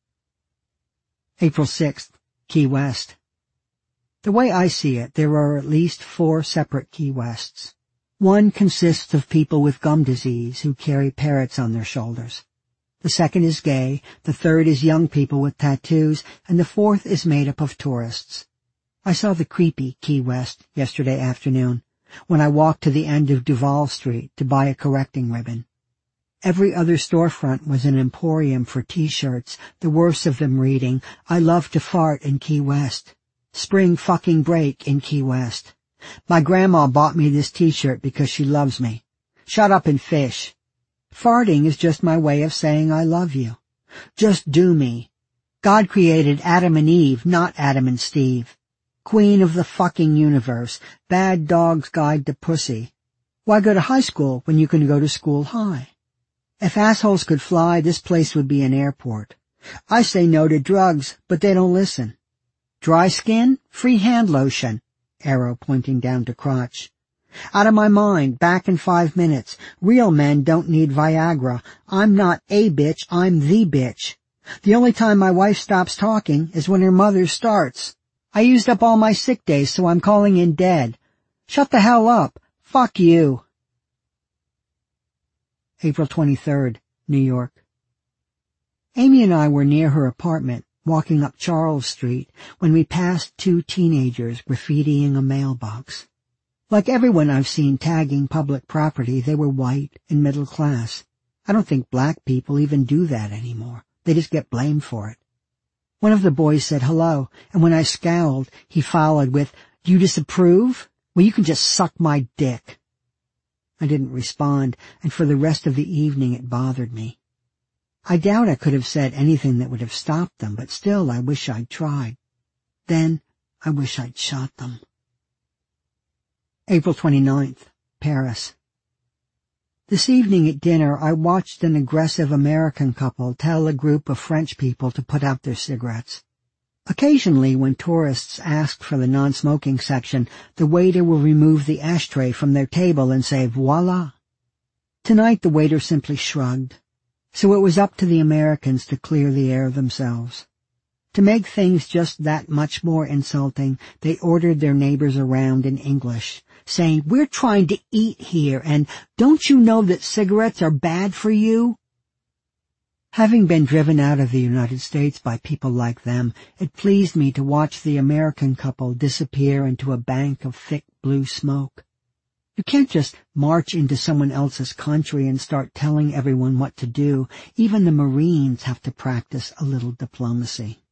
April sixth, Key West. The way I see it, there are at least four separate Key Wests. One consists of people with gum disease who carry parrots on their shoulders. The second is gay, the third is young people with tattoos, and the fourth is made up of tourists. I saw the creepy Key West yesterday afternoon when I walked to the end of Duval Street to buy a correcting ribbon. Every other storefront was an emporium for T-shirts, the worst of them reading, "I love to fart in Key West. Spring fucking break in Key West. My grandma bought me this T-shirt because she loves me. Shut up and fish. Farting is just my way of saying I love you. Just do me. God created Adam and Eve, not Adam and Steve. Queen of the fucking universe. Bad Dog's Guide to Pussy. Why go to high school when you can go to school high? If assholes could fly, this place would be an airport. I say no to drugs, but they don't listen. Dry skin? Free hand lotion." Arrow pointing down to crotch. "Out of my mind, back in five minutes. Real men don't need Viagra. I'm not a bitch, I'm the bitch. The only time my wife stops talking is when her mother starts. I used up all my sick days, so I'm calling in dead. Shut the hell up. Fuck you." April twenty-third, New York. Amy and I were near her apartment, walking up Charles Street, when we passed two teenagers graffitiing a mailbox. Like everyone I've seen tagging public property, they were white and middle class. I don't think black people even do that anymore. They just get blamed for it. One of the boys said hello, and when I scowled, he followed with, "Do you disapprove? Well, you can just suck my dick." I didn't respond, and for the rest of the evening it bothered me. I doubt I could have said anything that would have stopped them, but still I wish I'd tried. Then I wish I'd shot them. April twenty-ninth, Paris. This evening at dinner, I watched an aggressive American couple tell a group of French people to put out their cigarettes. Occasionally, when tourists asked for the non-smoking section, the waiter will remove the ashtray from their table and say, "Voila." Tonight, the waiter simply shrugged. So it was up to the Americans to clear the air themselves. To make things just that much more insulting, they ordered their neighbors around in English, saying, "We're trying to eat here, and don't you know that cigarettes are bad for you?" Having been driven out of the United States by people like them, it pleased me to watch the American couple disappear into a bank of thick blue smoke. You can't just march into someone else's country and start telling everyone what to do. Even the Marines have to practice a little diplomacy.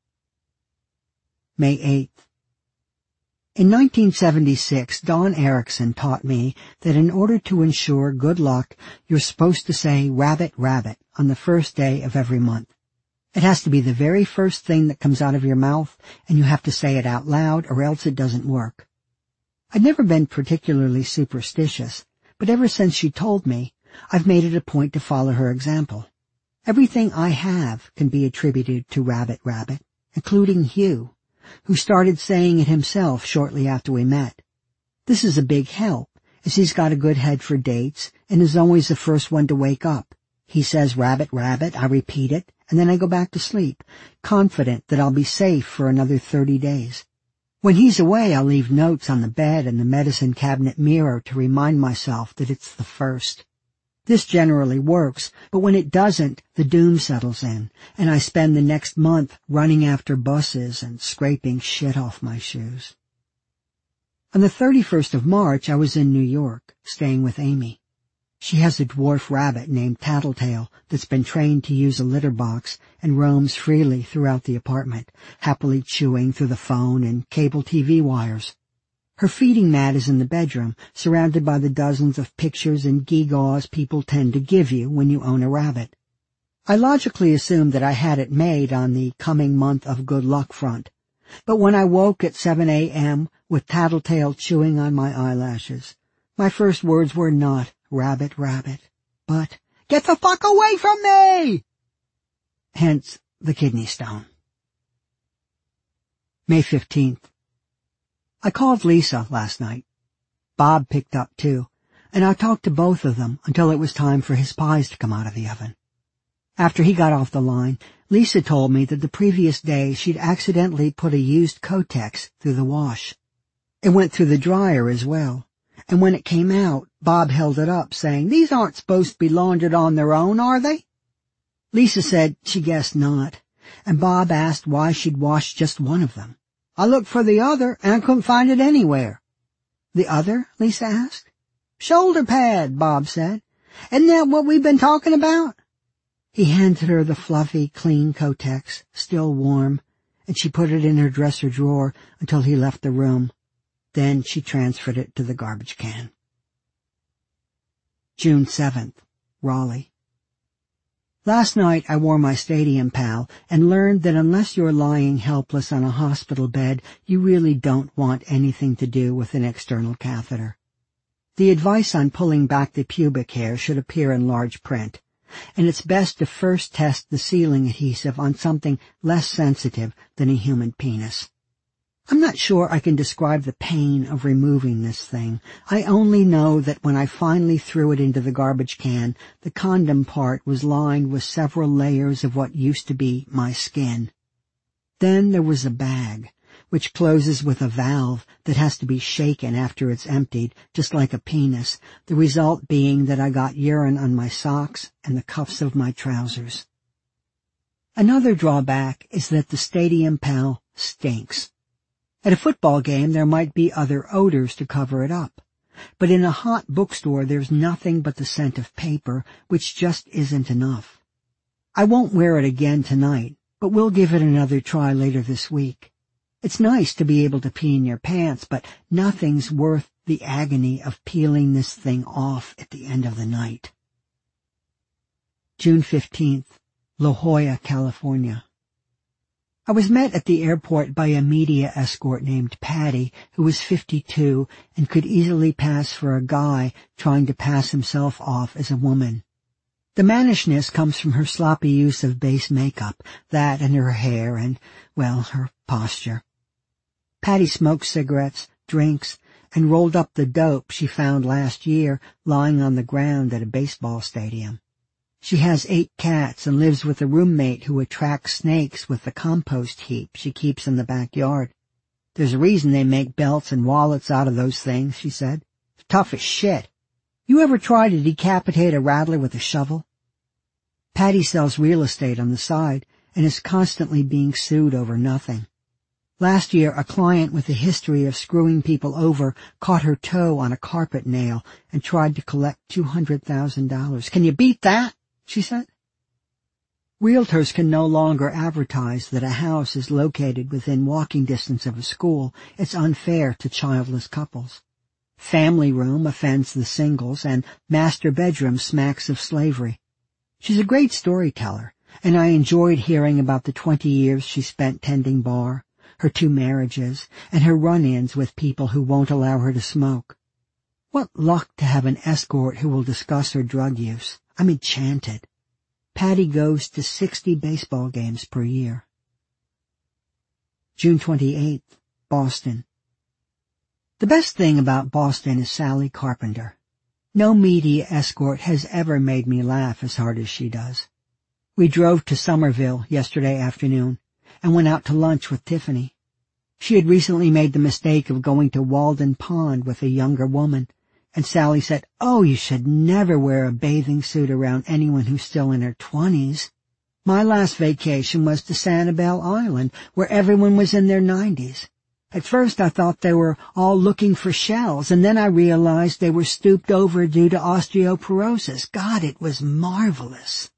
May eighth. In nineteen seventy-six, Don Erickson taught me that in order to ensure good luck, you're supposed to say rabbit, rabbit on the first day of every month. It has to be the very first thing that comes out of your mouth, and you have to say it out loud or else it doesn't work. I'd never been particularly superstitious, but ever since she told me, I've made it a point to follow her example. Everything I have can be attributed to Rabbit Rabbit, including Hugh, who started saying it himself shortly after we met. This is a big help, as he's got a good head for dates and is always the first one to wake up. He says rabbit, rabbit, I repeat it, and then I go back to sleep, confident that I'll be safe for another thirty days. When he's away, I'll leave notes on the bed and the medicine cabinet mirror to remind myself that it's the first. This generally works, but when it doesn't, the doom settles in, and I spend the next month running after buses and scraping shit off my shoes. On the thirty-first of March, I was in New York, staying with Amy. She has a dwarf rabbit named Tattletale that's been trained to use a litter box and roams freely throughout the apartment, happily chewing through the phone and cable T V wires. Her feeding mat is in the bedroom, surrounded by the dozens of pictures and gewgaws people tend to give you when you own a rabbit. I logically assumed that I had it made on the coming month of good luck front, but when I woke at seven a.m. with Tattletale chewing on my eyelashes, my first words were not rabbit, rabbit, but get the fuck away from me! Hence the kidney stone. May fifteenth. I called Lisa last night. Bob picked up too, and I talked to both of them until it was time for his pies to come out of the oven. After he got off the line, Lisa told me that the previous day she'd accidentally put a used Kotex through the wash. It went through the dryer as well. And when it came out, Bob held it up, saying, "These aren't supposed to be laundered on their own, are they?" Lisa said she guessed not, and Bob asked why she'd washed just one of them. "I looked for the other, and I couldn't find it anywhere." "The other?" Lisa asked. "Shoulder pad," Bob said. "Isn't that what we've been talking about?" He handed her the fluffy, clean Kotex, still warm, and she put it in her dresser drawer until he left the room. Then she transferred it to the garbage can. June seventh, Raleigh. Last night I wore my Stadium Pal and learned that unless you're lying helpless on a hospital bed, you really don't want anything to do with an external catheter. The advice on pulling back the pubic hair should appear in large print, and it's best to first test the sealing adhesive on something less sensitive than a human penis. I'm not sure I can describe the pain of removing this thing. I only know that when I finally threw it into the garbage can, the condom part was lined with several layers of what used to be my skin. Then there was a bag, which closes with a valve that has to be shaken after it's emptied, just like a penis, the result being that I got urine on my socks and the cuffs of my trousers. Another drawback is that the Stadium Pal stinks. At a football game, there might be other odors to cover it up. But in a hot bookstore, there's nothing but the scent of paper, which just isn't enough. I won't wear it again tonight, but we'll give it another try later this week. It's nice to be able to pee in your pants, but nothing's worth the agony of peeling this thing off at the end of the night. June fifteenth, La Jolla, California. I was met at the airport by a media escort named Patty, who was fifty-two and could easily pass for a guy trying to pass himself off as a woman. The mannishness comes from her sloppy use of base makeup, that and her hair and, well, her posture. Patty smoked cigarettes, drinks, and rolled up the dope she found last year lying on the ground at a baseball stadium. She has eight cats and lives with a roommate who attracts snakes with the compost heap she keeps in the backyard. There's a reason they make belts and wallets out of those things, she said. It's tough as shit. You ever try to decapitate a rattler with a shovel? Patty sells real estate on the side and is constantly being sued over nothing. Last year, a client with a history of screwing people over caught her toe on a carpet nail and tried to collect two hundred thousand dollars. "Can you beat that?" she said. Realtors can no longer advertise that a house is located within walking distance of a school. It's unfair to childless couples. Family room offends the singles, and master bedroom smacks of slavery. She's a great storyteller, and I enjoyed hearing about the twenty years she spent tending bar, her two marriages, and her run-ins with people who won't allow her to smoke. What luck to have an escort who will discuss her drug use. I'm enchanted. Patty goes to sixty baseball games per year. June twenty-eighth, Boston. The best thing about Boston is Sally Carpenter. No media escort has ever made me laugh as hard as she does. We drove to Somerville yesterday afternoon and went out to lunch with Tiffany. She had recently made the mistake of going to Walden Pond with a younger woman, and Sally said, "Oh, you should never wear a bathing suit around anyone who's still in her twenties. My last vacation was to Sanibel Island, where everyone was in their nineties. At first I thought they were all looking for shells, and then I realized they were stooped over due to osteoporosis. God, it was marvelous."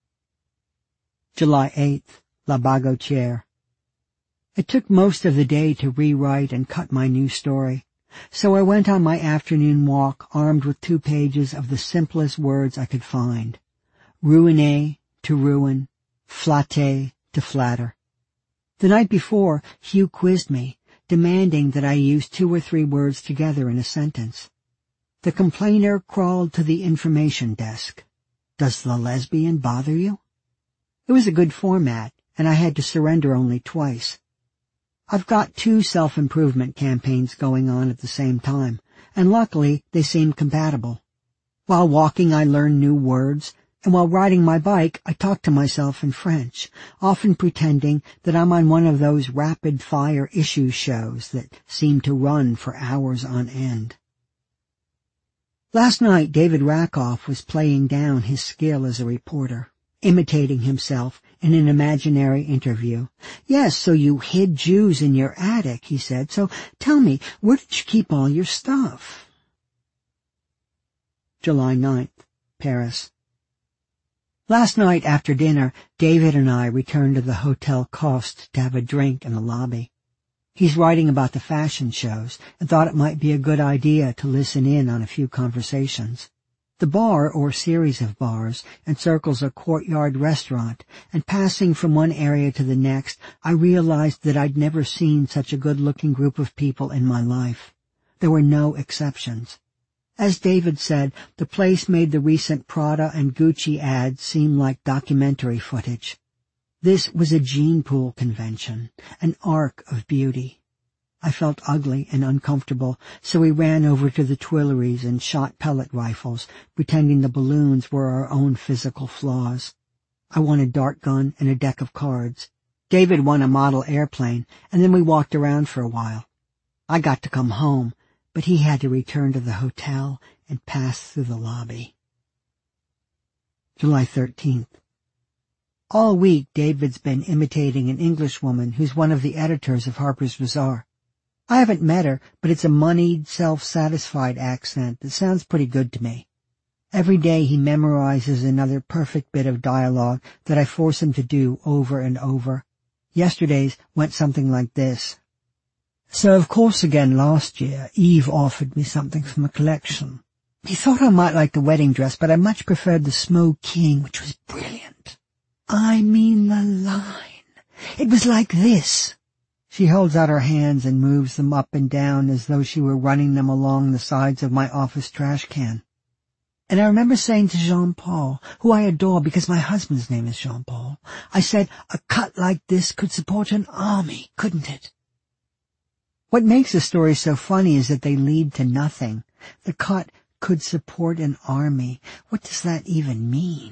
July eighth, La Bagotière. It took most of the day to rewrite and cut my new story, so I went on my afternoon walk armed with two pages of the simplest words I could find. Ruiner, to ruin, flatter, to flatter. The night before, Hugh quizzed me, demanding that I use two or three words together in a sentence. The complainer crawled to the information desk. "Does the lesbian bother you?" It was a good format, and I had to surrender only twice. I've got two self-improvement campaigns going on at the same time, and luckily they seem compatible. While walking I learn new words, and while riding my bike I talk to myself in French, often pretending that I'm on one of those rapid-fire issue shows that seem to run for hours on end. Last night David Rakoff was playing down his skill as a reporter, imitating himself in an imaginary interview. "Yes, so you hid Jews in your attic," he said. "So tell me, where did you keep all your stuff?" July ninth, Paris. Last night after dinner, David and I returned to the Hotel Coste to have a drink in the lobby. He's writing about the fashion shows and thought it might be a good idea to listen in on a few conversations. The bar, or series of bars, encircles a courtyard restaurant, and passing from one area to the next, I realized that I'd never seen such a good-looking group of people in my life. There were no exceptions. As David said, the place made the recent Prada and Gucci ads seem like documentary footage. This was a gene pool convention, an arc of beauty. I felt ugly and uncomfortable, so we ran over to the Tuileries and shot pellet rifles, pretending the balloons were our own physical flaws. I won a dart gun and a deck of cards. David won a model airplane, and then we walked around for a while. I got to come home, but he had to return to the hotel and pass through the lobby. July thirteenth. All week David's been imitating an Englishwoman who's one of the editors of Harper's Bazaar. I haven't met her, but it's a moneyed, self-satisfied accent that sounds pretty good to me. Every day he memorizes another perfect bit of dialogue that I force him to do over and over. Yesterday's went something like this. "So, of course, again last year, Eve offered me something from the collection. He thought I might like the wedding dress, but I much preferred the Smoke King, which was brilliant. I mean the line. It was like this." She holds out her hands and moves them up and down as though she were running them along the sides of my office trash can. And I remember saying to Jean-Paul, who I adore because my husband's name is Jean-Paul, I said, "A cut like this could support an army, couldn't it?" What makes the story so funny is that they lead to nothing. The cut could support an army. What does that even mean?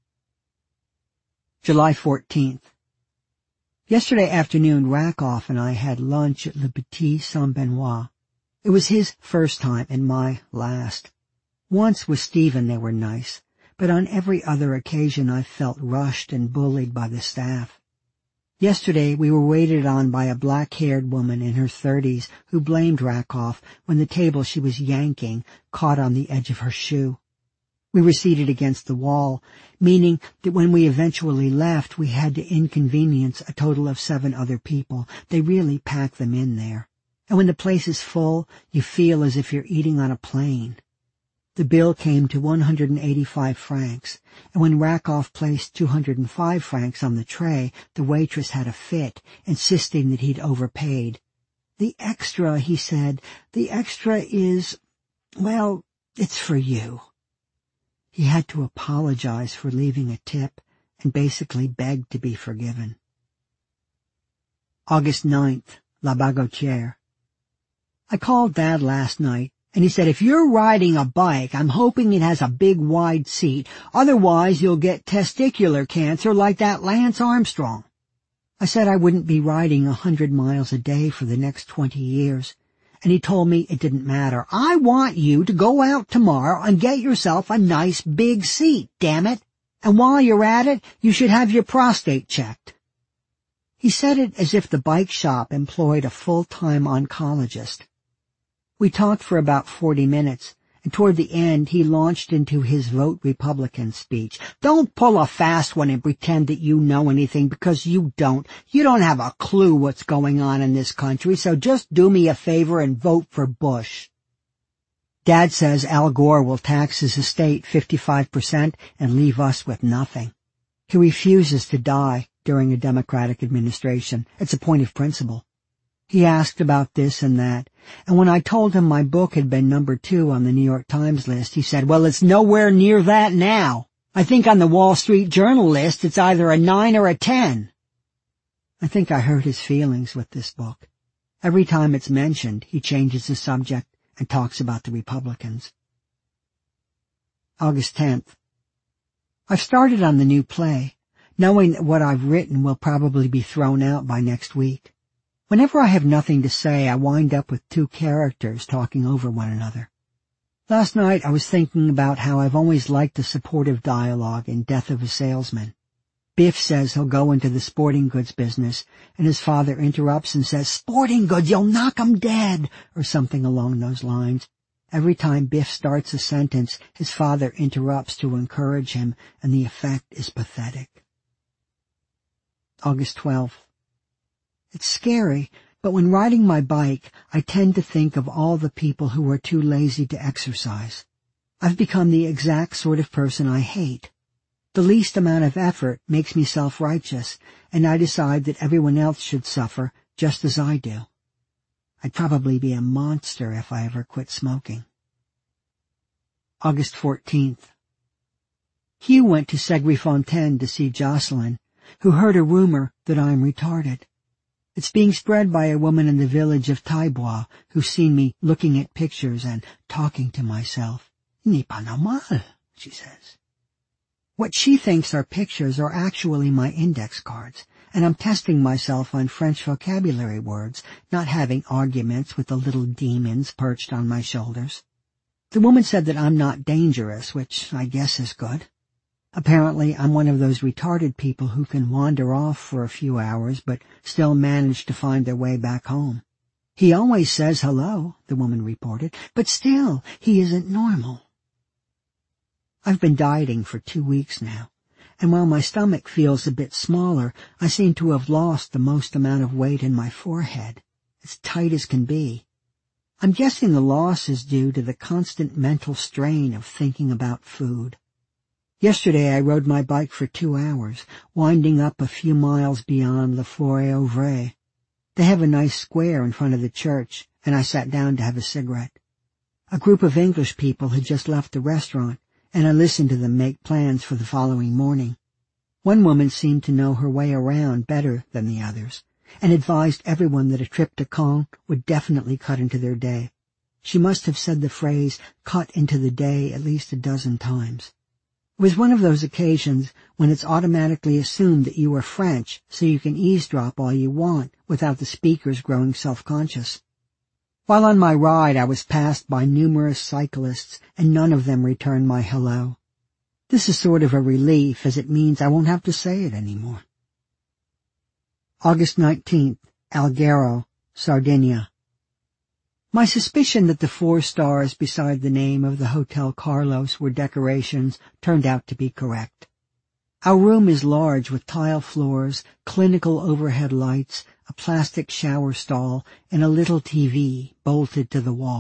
July fourteenth. Yesterday afternoon, Rakoff and I had lunch at Le Petit Saint-Benoît. It was his first time and my last. Once with Stephen they were nice, but on every other occasion I felt rushed and bullied by the staff. Yesterday we were waited on by a black-haired woman in her thirties who blamed Rakoff when the table she was yanking caught on the edge of her shoe. We were seated against the wall, meaning that when we eventually left, we had to inconvenience a total of seven other people. They really pack them in there. And when the place is full, you feel as if you're eating on a plane. The bill came to one hundred eighty-five francs, and when Rakoff placed two hundred five francs on the tray, the waitress had a fit, insisting that he'd overpaid. The extra, he said, the extra is, well, it's for you. He had to apologize for leaving a tip and basically begged to be forgiven. August ninth, La Bagotière. I called Dad last night, and he said, if you're riding a bike, I'm hoping it has a big wide seat. Otherwise, you'll get testicular cancer like that Lance Armstrong. I said I wouldn't be riding a hundred miles a day for the next twenty years. And he told me it didn't matter. I want you to go out tomorrow and get yourself a nice big seat, damn it. And while you're at it, you should have your prostate checked. He said it as if the bike shop employed a full-time oncologist. We talked for about forty minutes, and toward the end he launched into his Vote Republican speech. Don't pull a fast one and pretend that you know anything, because you don't. You don't have a clue what's going on in this country, so just do me a favor and vote for Bush. Dad says Al Gore will tax his estate fifty-five percent and leave us with nothing. He refuses to die during a Democratic administration. It's a point of principle. He asked about this and that, and when I told him my book had been number two on the New York Times list, he said, well, it's nowhere near that now. I think on the Wall Street Journal list it's either a nine or a ten. I think I hurt his feelings with this book. Every time it's mentioned, he changes the subject and talks about the Republicans. August tenth. I've started on the new play, knowing that what I've written will probably be thrown out by next week. Whenever I have nothing to say, I wind up with two characters talking over one another. Last night I was thinking about how I've always liked the supportive dialogue in Death of a Salesman. Biff says he'll go into the sporting goods business, and his father interrupts and says, sporting goods, you'll knock 'em dead, or something along those lines. Every time Biff starts a sentence, his father interrupts to encourage him, and the effect is pathetic. August twelfth. It's scary, but when riding my bike, I tend to think of all the people who are too lazy to exercise. I've become the exact sort of person I hate. The least amount of effort makes me self-righteous, and I decide that everyone else should suffer just as I do. I'd probably be a monster if I ever quit smoking. August fourteenth. Hugh went to Segri-Fontaine to see Jocelyn, who heard a rumor that I'm retarded. It's being spread by a woman in the village of Taillebois who's seen me looking at pictures and talking to myself. N'est pas normal, she says. What she thinks are pictures are actually my index cards, and I'm testing myself on French vocabulary words, not having arguments with the little demons perched on my shoulders. The woman said that I'm not dangerous, which I guess is good. Apparently, I'm one of those retarded people who can wander off for a few hours but still manage to find their way back home. He always says hello, the woman reported, but still, he isn't normal. I've been dieting for two weeks now, and while my stomach feels a bit smaller, I seem to have lost the most amount of weight in my forehead. It's tight as can be. I'm guessing the loss is due to the constant mental strain of thinking about food. Yesterday I rode my bike for two hours, winding up a few miles beyond La Forêt-Auvray. They have a nice square in front of the church, and I sat down to have a cigarette. A group of English people had just left the restaurant, and I listened to them make plans for the following morning. One woman seemed to know her way around better than the others, and advised everyone that a trip to Caen would definitely cut into their day. She must have said the phrase, cut into the day, at least a dozen times. It was one of those occasions when it's automatically assumed that you are French, so you can eavesdrop all you want without the speakers growing self-conscious. While on my ride, I was passed by numerous cyclists, and none of them returned my hello. This is sort of a relief, as it means I won't have to say it anymore. August nineteenth, Alghero, Sardinia. My suspicion that the four stars beside the name of the Hotel Carlos were decorations turned out to be correct. Our room is large with tile floors, clinical overhead lights, a plastic shower stall, and a little T V bolted to the wall.